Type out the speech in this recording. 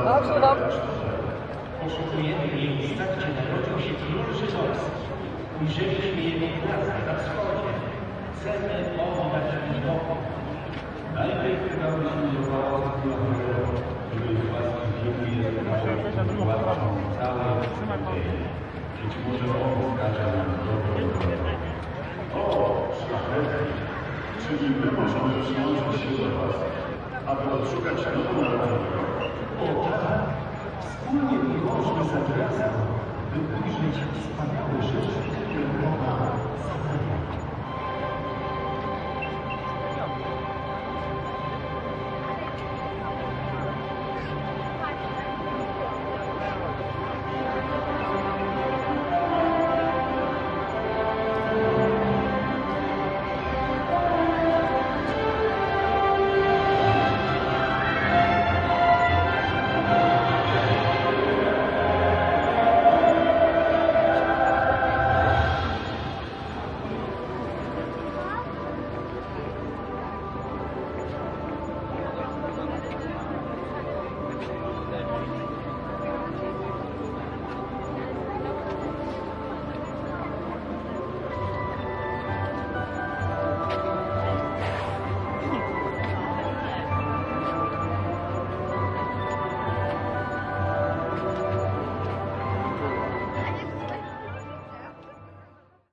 Poszukujemy miejsca, gdzie narodził się król żydowski. Ujrzeliśmy jego gwiazdę na wschodzie. Chcemy oddać im pokój. Najpierw wydałyśmy do pałacu Króla, który z łaski wielkiej jest władcą całej Judei. Być może on wskaże nam dobrą drogę. O, szlachetni! Czy i my możemy przyłączyć się do was, aby odszukać nową narodową? O tak! Wspólnie wychodźmy za gwiazdą, by ujrzeć wspaniałe rzeczy, które Boga